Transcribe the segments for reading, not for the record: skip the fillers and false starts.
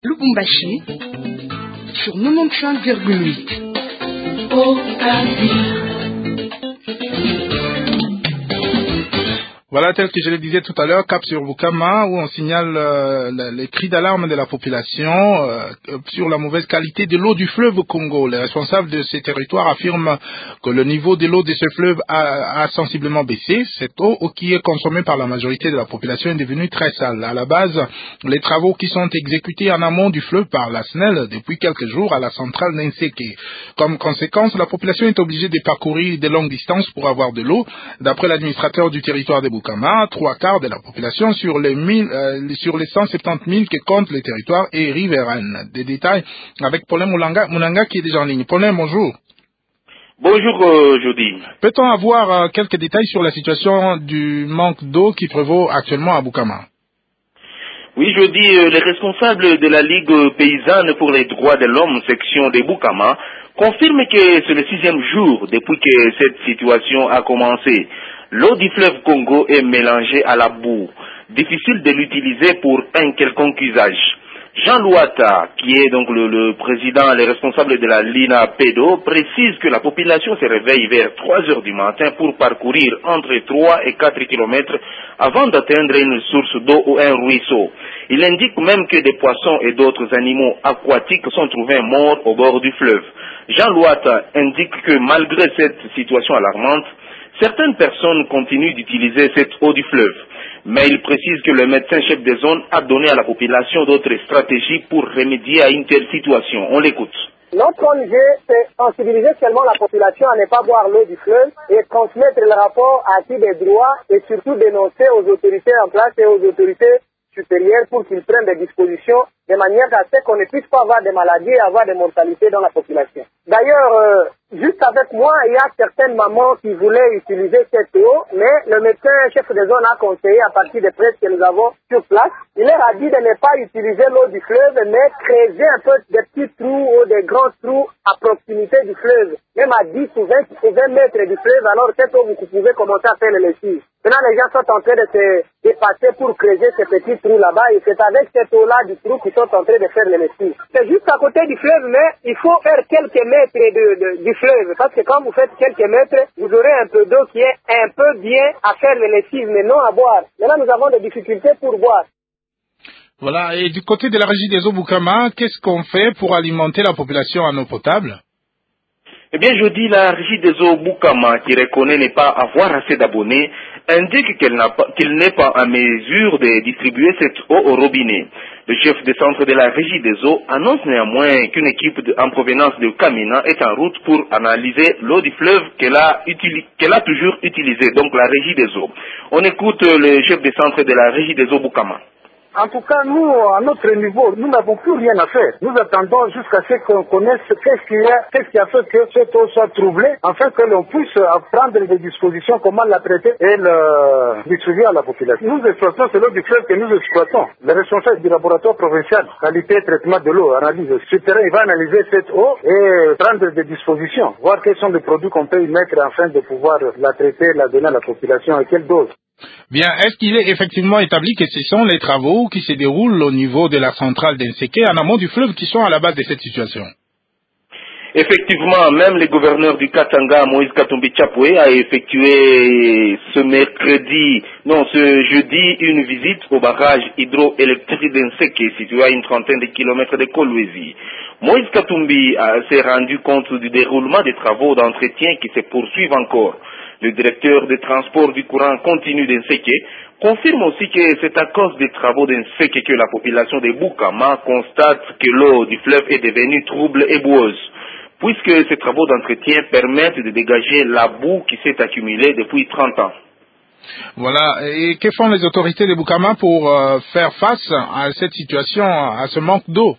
Lubumbashi sur 95,8. Voilà, tel que je le disais tout à l'heure, cap sur Bukama, où on signale les cris d'alarme de la population sur la mauvaise qualité de l'eau du fleuve Congo. Les responsables de ces territoires affirment que le niveau de l'eau de ce fleuve a sensiblement baissé. Cette eau qui est consommée par la majorité de la population est devenue très sale. À la base, les travaux qui sont exécutés en amont du fleuve par la SNEL depuis quelques jours à la centrale d'Nseke. Comme conséquence, la population est obligée de parcourir de longues distances pour avoir de l'eau. D'après l'administrateur du territoire de Bukama, 3/4 de la population sur les 170 000 que compte le territoire est riveraine. Des détails avec Paulin Mounanga qui est déjà en ligne. Paulin, bonjour. Bonjour Jody. Peut-on avoir quelques détails sur la situation du manque d'eau qui prévaut actuellement à Bukama? Oui, Jody, les responsables de la Ligue paysanne pour les droits de l'homme, section de Bukama, confirment que c'est le 6e jour depuis que cette situation a commencé. L'eau du fleuve Congo est mélangée à la boue. Difficile de l'utiliser pour un quelconque usage. Jean Louata, qui est donc le président, le responsable de la Lina Pedo, précise que la population se réveille vers 3 heures du matin pour parcourir entre 3 et 4 kilomètres avant d'atteindre une source d'eau ou un ruisseau. Il indique même que des poissons et d'autres animaux aquatiques sont trouvés morts au bord du fleuve. Jean Louata indique que malgré cette situation alarmante, certaines personnes continuent d'utiliser cette eau du fleuve. Mais il précise que le médecin-chef des zones a donné à la population d'autres stratégies pour remédier à une telle situation. On l'écoute. Notre ONG, c'est sensibiliser seulement la population à ne pas boire l'eau du fleuve et transmettre le rapport à qui des droits et surtout dénoncer aux autorités en place et aux autorités supérieures pour qu'ils prennent des dispositions de manière à ce qu'on ne puisse pas avoir des maladies et avoir des mortalités dans la population. D'ailleurs, juste avec moi, il y a certaines mamans qui voulaient utiliser cette eau, mais le médecin chef de zone a conseillé à partir des prêtres que nous avons sur place. Il leur a dit de ne pas utiliser l'eau du fleuve, mais creuser un peu des petits trous ou des grands trous à proximité du fleuve, même à 10 ou 20 mètres du fleuve, alors cette eau, vous pouvez commencer à faire le lessive. Maintenant, les gens sont en train de se dépasser pour creuser ces petits trous là-bas, et c'est avec cette eau-là du trou qu'ils sont en train de faire le lessive. C'est juste à côté du fleuve, mais il faut faire quelques mètres du fleuve, parce que quand vous faites quelques mètres, vous aurez un peu d'eau qui est un peu bien à faire le lessive, mais non à boire. Maintenant, nous avons des difficultés pour boire. Voilà, et du côté de la régie des eaux Bukama, qu'est-ce qu'on fait pour alimenter la population en eau potable? Eh bien, je dis la régie des eaux Bukama, qui reconnaît ne pas avoir assez d'abonnés, indique qu'elle n'est pas en mesure de distribuer cette eau au robinet. Le chef de centre de la régie des eaux annonce néanmoins qu'une équipe en provenance de Kamina est en route pour analyser l'eau du fleuve qu'elle a toujours utilisée, donc la régie des eaux. On écoute le chef de centre de la régie des eaux Bukama. En tout cas, nous, à notre niveau, nous n'avons plus rien à faire. Nous attendons jusqu'à ce qu'on connaisse qu'est-ce qui a fait que cette eau soit troublée, afin que l'on puisse prendre des dispositions, comment la traiter et la distribuer à la population. Nous exploitons, c'est l'eau du fleuve que nous exploitons. Le responsable du laboratoire provincial, qualité et traitement de l'eau, analyse sur terrain, il va analyser cette eau et prendre des dispositions, voir quels sont les produits qu'on peut y mettre afin de pouvoir la traiter, la donner à la population et quelle dose. Bien, est-ce qu'il est effectivement établi que ce sont les travaux qui se déroulent au niveau de la centrale d'Nseke en amont du fleuve qui sont à la base de cette situation? Effectivement, même le gouverneur du Katanga, Moïse Katumbi Chapoué, a effectué ce jeudi, une visite au barrage hydroélectrique d'Nseke, situé à une trentaine de kilomètres de Kolwezi. Moïse Katumbi s'est rendu compte du déroulement des travaux d'entretien qui se poursuivent encore. Le directeur des transports du courant continu d'Nseke confirme aussi que c'est à cause des travaux d'Nseke que la population de Bukama constate que l'eau du fleuve est devenue trouble et boueuse, puisque ces travaux d'entretien permettent de dégager la boue qui s'est accumulée depuis 30 ans. Voilà, et que font les autorités de Bukama pour faire face à cette situation, à ce manque d'eau?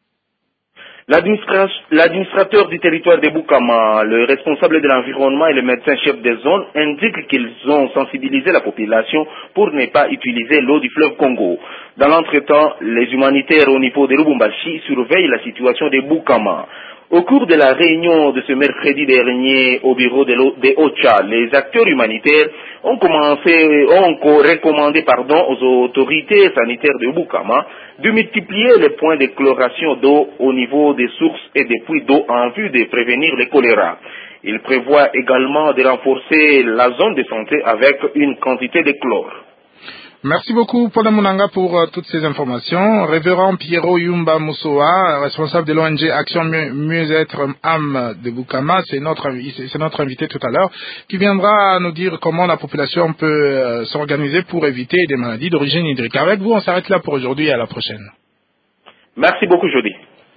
L'administrateur du territoire de Bukama, le responsable de l'environnement et le médecin-chef des zones indiquent qu'ils ont sensibilisé la population pour ne pas utiliser l'eau du fleuve Congo. Dans l'entretemps, les humanitaires au niveau de Lubumbashi surveillent la situation de Bukama. Au cours de la réunion de ce mercredi dernier au bureau de OCHA, les acteurs humanitaires ont recommandé aux autorités sanitaires de Bukama de multiplier les points de chloration d'eau au niveau des sources et des puits d'eau en vue de prévenir le choléra. Il prévoit également de renforcer la zone de santé avec une quantité de chlore. Merci beaucoup, Paul Munanga, pour toutes ces informations. Révérend Pierrot Yumba Moussoa, responsable de l'ONG Action Mieux-être Âme de Bukama, c'est notre invité tout à l'heure, qui viendra nous dire comment la population peut s'organiser pour éviter des maladies d'origine hydrique. Avec vous, on s'arrête là pour aujourd'hui et à la prochaine. Merci beaucoup, Jody.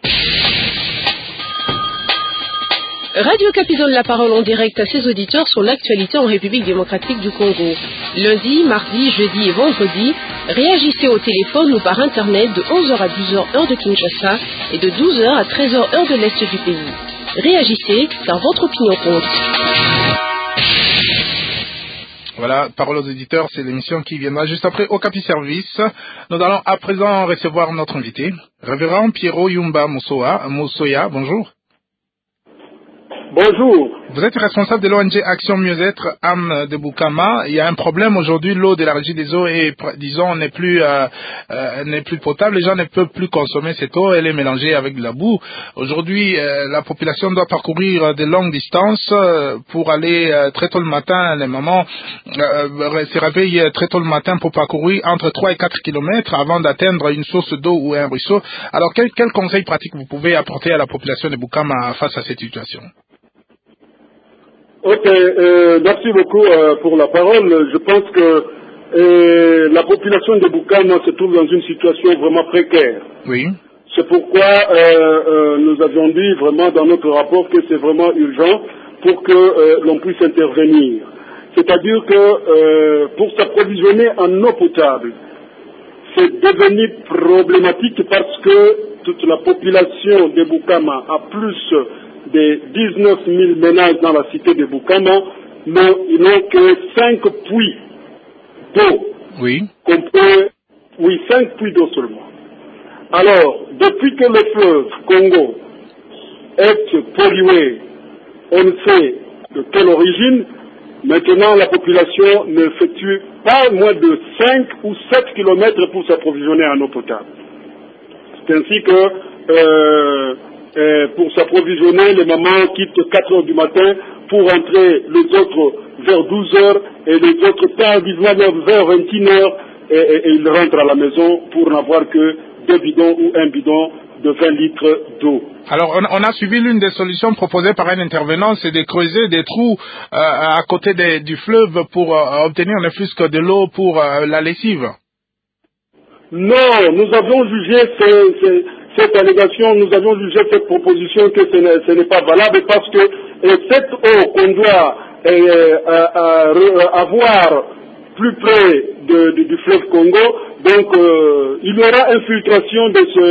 Radio Okapi donne la parole en direct à ses auditeurs sur l'actualité en République démocratique du Congo. Lundi, mardi, jeudi et vendredi, réagissez au téléphone ou par Internet de 11h à 12h heure de Kinshasa et de 12h à 13h heure de l'Est du pays. Réagissez car votre opinion compte. Voilà, parole aux éditeurs, c'est l'émission qui viendra juste après Okapi Service. Nous allons à présent recevoir notre invité, Révérend Pierrot Yumba Moussoya, bonjour. Bonjour. Vous êtes responsable de l'ONG Action Mieux-être Âme de Bukama. Il y a un problème aujourd'hui, l'eau de la régie des eaux est, disons, n'est plus potable. Les gens ne peuvent plus consommer cette eau. Elle est mélangée avec de la boue. Aujourd'hui, la population doit parcourir de longues distances pour aller très tôt le matin. Les mamans se réveillent très tôt le matin pour parcourir entre 3 et 4 kilomètres avant d'atteindre une source d'eau ou un ruisseau. Alors, quel conseil pratique vous pouvez apporter à la population de Bukama face à cette situation? Ok, merci beaucoup pour la parole. Je pense que la population de Bukama se trouve dans une situation vraiment précaire. Oui. C'est pourquoi nous avions dit vraiment dans notre rapport que c'est vraiment urgent pour que l'on puisse intervenir. C'est-à-dire que pour s'approvisionner en eau potable, c'est devenu problématique parce que toute la population de Bukama a plus de 19 000 ménages dans la cité de Bukama, mais ils n'ont que 5 puits d'eau. Oui. 5 puits d'eau seulement. Alors, depuis que le fleuve Congo est pollué, on ne sait de quelle origine, maintenant la population n'effectue pas moins de 5 ou 7 kilomètres pour s'approvisionner en eau potable. C'est ainsi que pour s'approvisionner, les mamans quittent 4 heures du matin pour rentrer les autres vers 12 heures et les autres tardivement vers 21 heures et ils rentrent à la maison pour n'avoir que 2 bidons ou un bidon de 20 litres d'eau. Alors, on a suivi l'une des solutions proposées par un intervenant, c'est de creuser des trous à côté du fleuve pour obtenir ne fût-ce que de l'eau pour la lessive. Non, nous avons jugé cette allégation, nous avons jugé cette proposition que ce n'est pas valable parce que cette eau qu'on doit avoir plus près du fleuve Congo, donc il y aura infiltration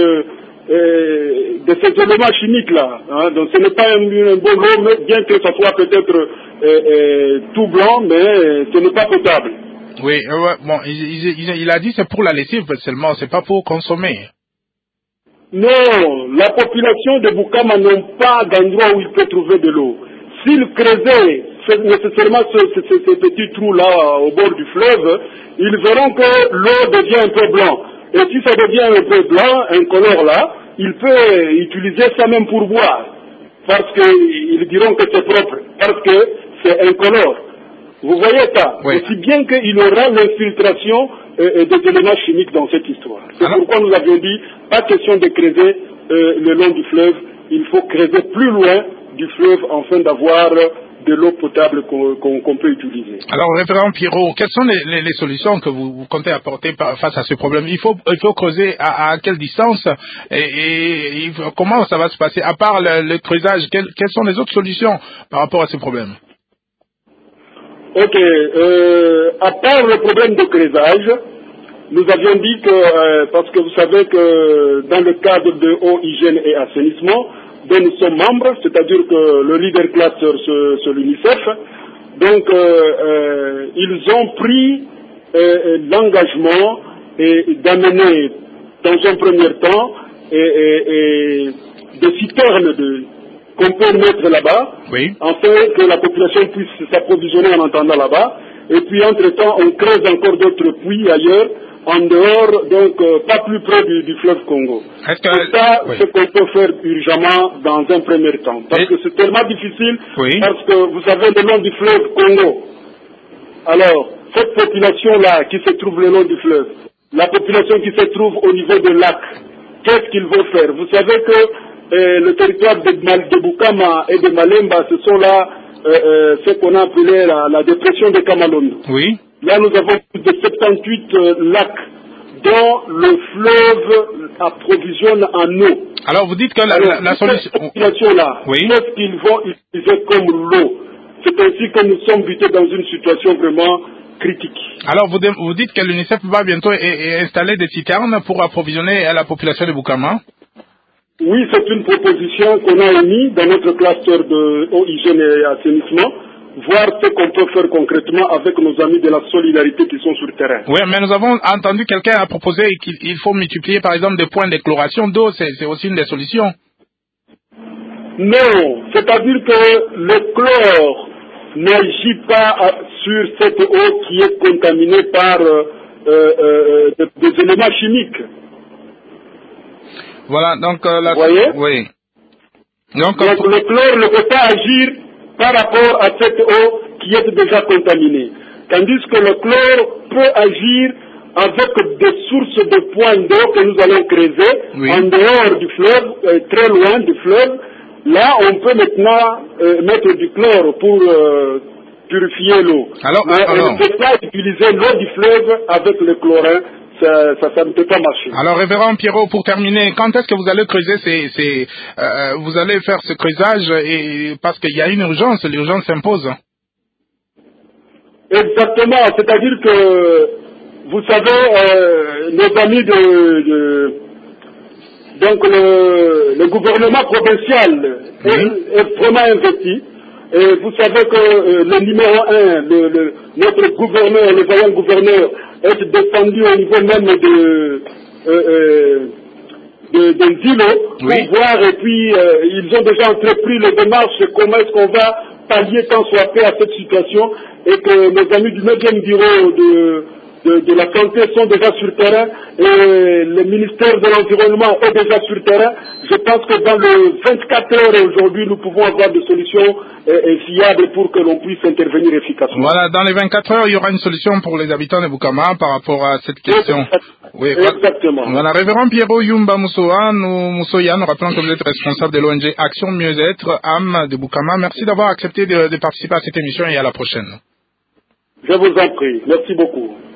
de ces éléments chimiques-là. Hein, donc ce n'est pas un bon eau, mais bien que ça soit peut-être tout blanc, mais ce n'est pas potable. Oui, bon, il a dit c'est pour la lessive seulement, c'est pas pour consommer. Non, la population de Bukama n'a pas d'endroit où il peut trouver de l'eau. S'il creusait nécessairement ces petits trous-là au bord du fleuve, ils verront que l'eau devient un peu blanc. Et si ça devient un peu blanc, incolore là, il peut utiliser ça même pour boire. Parce qu'ils diront que c'est propre, parce que c'est incolore. Vous voyez ça? Oui. Aussi bien qu'il y aura l'infiltration des éléments chimiques dans cette histoire. C'est pourquoi nous avions dit, pas question de creuser le long du fleuve, il faut creuser plus loin du fleuve afin d'avoir de l'eau potable qu'on peut utiliser. Alors, révérend Pierrot, quelles sont les solutions que vous comptez apporter face à ce problème? Il faut creuser à quelle distance et comment ça va se passer? À part le creusage, quelles sont les autres solutions par rapport à ce problème? Ok, à part le problème de creusage, nous avions dit que, parce que vous savez que dans le cadre de eau, hygiène et assainissement, dont nous sommes membres, c'est-à-dire que le leader classeur c'est l'UNICEF, donc ils ont pris l'engagement d'amener dans un premier temps des citernes qu'on peut mettre là-bas, Oui. afin que la population puisse s'approvisionner en attendant là-bas. Et puis, entre-temps, on creuse encore d'autres puits ailleurs, en dehors, donc pas plus près du fleuve Congo. Est-ce que... C'est ça Oui. ce qu'on peut faire urgemment dans un premier temps. Parce que c'est tellement difficile, Oui. parce que vous savez, le long du fleuve Congo, alors, cette population-là qui se trouve le long du fleuve, la population qui se trouve au niveau de lac, qu'est-ce qu'ils vont faire? Vous savez que le territoire de Bukama et de Malemba, ce sont là ce qu'on a appelé la dépression de Kamalondo. Oui. Là, nous avons plus de 78 lacs dont le fleuve approvisionne en eau. Alors, vous dites que la solution... Cette population-là, Oui. qu'est-ce qu'ils vont utiliser comme l'eau? C'est ainsi que nous sommes butés dans une situation vraiment critique. Alors, vous dites que l'UNICEF va bientôt installer des citernes pour approvisionner la population de Bukama? Oui, c'est une proposition qu'on a émise dans notre cluster de eau, hygiène et assainissement, voir ce qu'on peut faire concrètement avec nos amis de la solidarité qui sont sur le terrain. Oui, mais nous avons entendu quelqu'un a proposé qu'il faut multiplier par exemple des points d'échloration d'eau, c'est aussi une des solutions. Non, c'est-à-dire que le chlore n'agit pas sur cette eau qui est contaminée par des éléments chimiques. Voilà, donc Vous voyez? Oui. Donc le chlore ne peut pas agir par rapport à cette eau qui est déjà contaminée. Tandis que le chlore peut agir avec des sources de points d'eau que nous allons creuser en dehors du fleuve, très loin du fleuve. Là, on peut maintenant mettre du chlore pour purifier l'eau. Mais on ne peut pas utiliser l'eau du fleuve avec le chlorin. Ça ne peut pas marcher. Alors, révérend Pierrot, pour terminer, quand est-ce que vous allez creuser vous allez faire ce creusage parce qu'il y a une urgence, l'urgence s'impose. Exactement, c'est-à-dire que, vous savez, nos amis donc le gouvernement provincial est vraiment investi. Et vous savez que le numéro 1, notre gouverneur, le vaillant gouverneur, est descendu au niveau même des îlots pour voir, et puis ils ont déjà entrepris les démarches, comment est-ce qu'on va pallier tant soit peu à cette situation, et que nos amis du 9e bureau de la santé sont déjà sur le terrain, et le ministère de l'Environnement est déjà sur le terrain. Je pense que dans les 24 heures aujourd'hui, nous pouvons avoir des solutions fiables pour que l'on puisse intervenir efficacement. Voilà, dans les 24 heures, il y aura une solution pour les habitants de Bukama par rapport à cette question. Oui, exactement. Voilà, révérend Pierrot Yumba Moussoya, nous rappelons que vous êtes responsable de l'ONG Action Mieux-être, âme de Bukama. Merci d'avoir accepté de participer à cette émission et à la prochaine. Je vous en prie. Merci beaucoup.